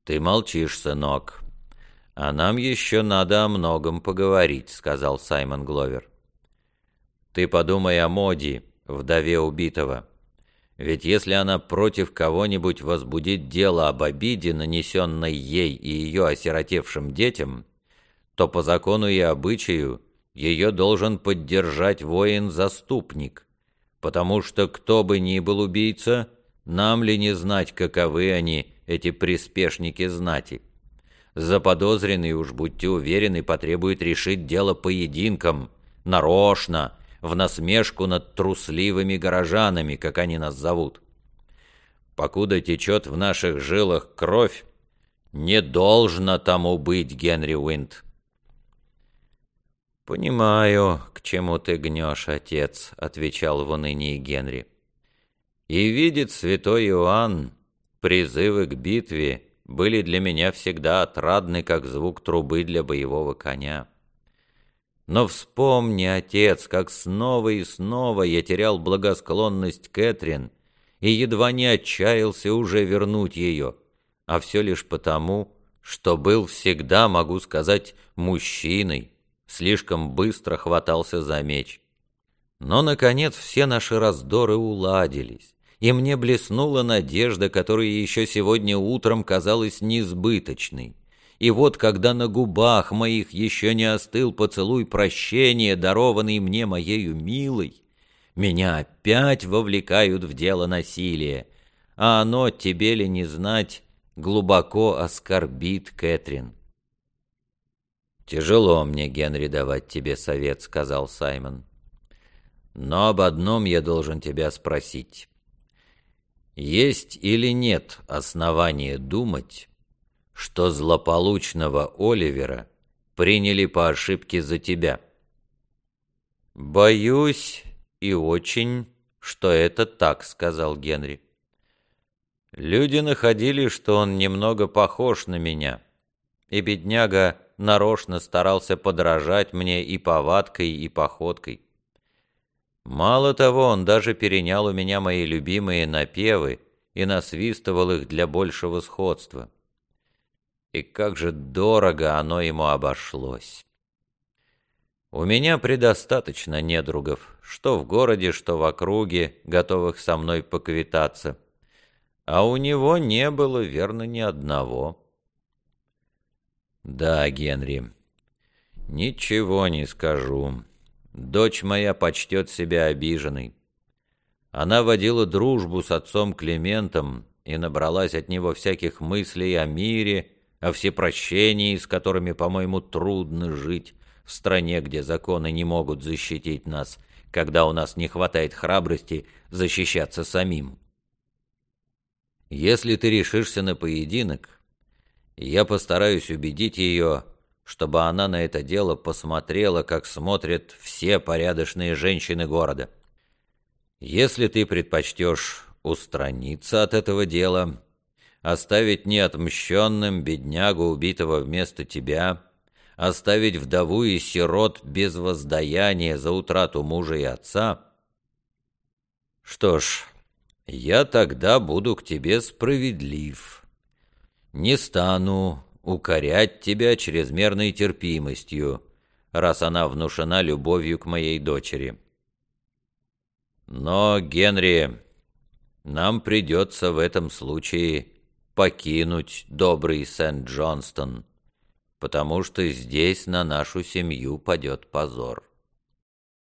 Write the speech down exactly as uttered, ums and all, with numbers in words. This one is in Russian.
«Ты молчишь, сынок, а нам еще надо о многом поговорить», — сказал Саймон Гловер. «Ты подумай о Моди, вдове убитого. Ведь если она против кого-нибудь возбудит дело об обиде, нанесенной ей и ее осиротевшим детям, то по закону и обычаю ее должен поддержать воин-заступник, потому что кто бы ни был убийца, нам ли не знать, каковы они, эти приспешники знати. Заподозренный, уж будьте уверены, потребует решить дело поединком, нарочно, в насмешку над трусливыми горожанами, как они нас зовут. Покуда течет в наших жилах кровь, не должно тому быть, Генри Уинд». «Понимаю, к чему ты гнешь, отец», — отвечал в унынии Генри. «И видит святой Иоанн, призывы к битве были для меня всегда отрадны, как звук трубы для боевого коня. Но вспомни, отец, как снова и снова я терял благосклонность Кэтрин и едва не отчаялся уже вернуть ее, а все лишь потому, что был всегда, могу сказать, мужчиной, слишком быстро хватался за меч. Но, наконец, все наши раздоры уладились, и мне блеснула надежда, которая еще сегодня утром казалась несбыточной. И вот, когда на губах моих еще не остыл поцелуй прощения, дарованный мне моею милой, меня опять вовлекают в дело насилия, а оно, тебе ли не знать, глубоко оскорбит Кэтрин». «Тяжело мне, Генри, давать тебе совет», — сказал Саймон. «Но об одном я должен тебя спросить. Есть или нет основания думать, что злополучного Оливера приняли по ошибке за тебя?» «Боюсь и очень, что это так», — сказал Генри. «Люди находили, что он немного похож на меня, и бедняга нарочно старался подражать мне и повадкой, и походкой. Мало того, он даже перенял у меня мои любимые напевы и насвистывал их для большего сходства. И как же дорого оно ему обошлось. У меня предостаточно недругов, что в городе, что в округе, готовых со мной поквитаться, а у него не было, верно, ни одного». «Да, Генри, ничего не скажу. Дочь моя почтет себя обиженной. Она водила дружбу с отцом Климентом и набралась от него всяких мыслей о мире, о всепрощении, с которыми, по-моему, трудно жить в стране, где законы не могут защитить нас, когда у нас не хватает храбрости защищаться самим. Если ты решишься на поединок, я постараюсь убедить ее, чтобы она на это дело посмотрела, как смотрят все порядочные женщины города. Если ты предпочтешь устраниться от этого дела, оставить неотмщенным беднягу, убитого вместо тебя, оставить вдову и сирот без воздаяния за утрату мужа и отца, что ж, я тогда буду к тебе справедлив. Не стану укорять тебя чрезмерной терпимостью, раз она внушена любовью к моей дочери. Но, Генри, нам придется в этом случае покинуть добрый Сент-Джонстон, потому что здесь на нашу семью падет позор».